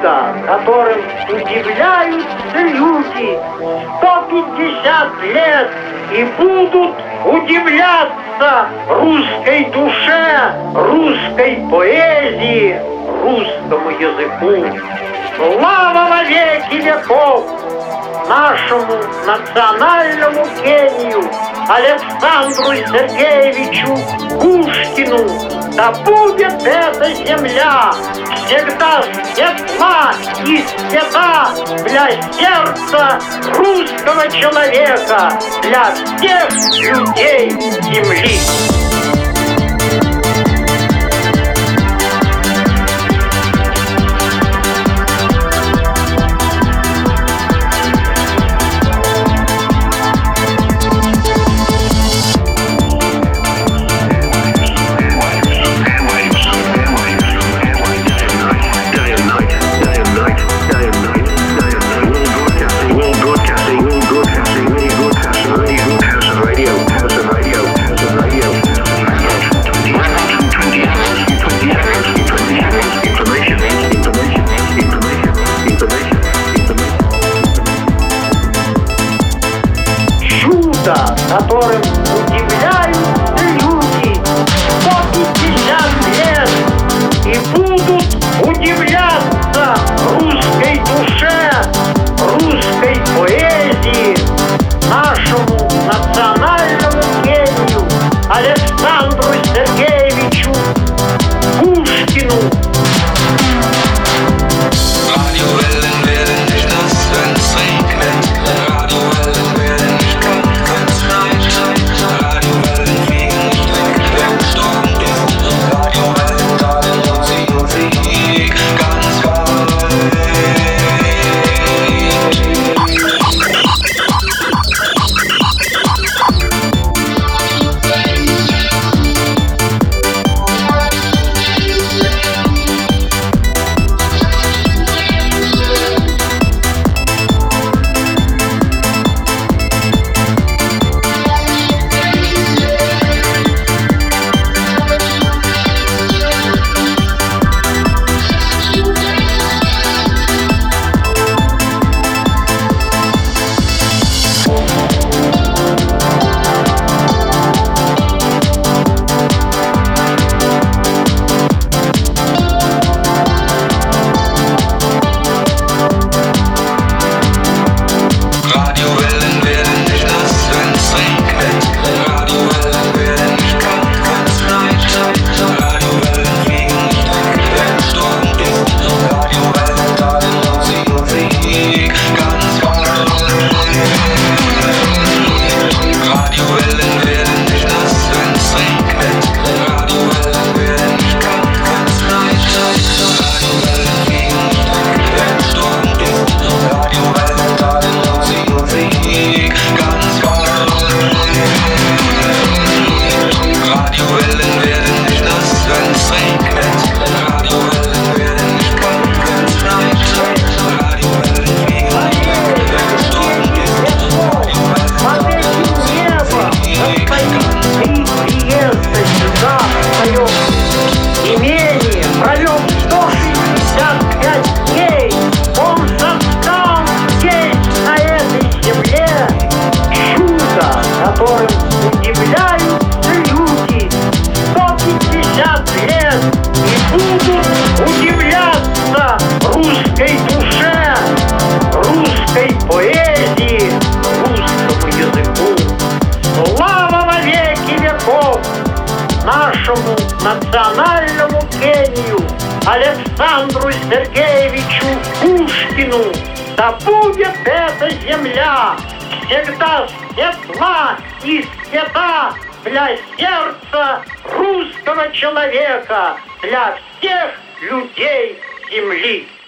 чудо, которым удивляются люди 150 лет и будут удивляться русской душе, русской поэзии, русскому языку. Слава во веки веков нашему национальному гению Александру Сергеевичу Пушкину. Да будет эта земля всегда светла и свята для сердца русского человека, для всех людей земли. Которым удивляются люди 150 лет и будут удивляться русской душе, русской поэзии, нашему национальному гению Александру Сергеевичу Пушкину. Нашему национальному гению Александру Сергеевичу Пушкину. Да будет эта земля всегда светла и свята для сердца русского человека, для всех людей земли.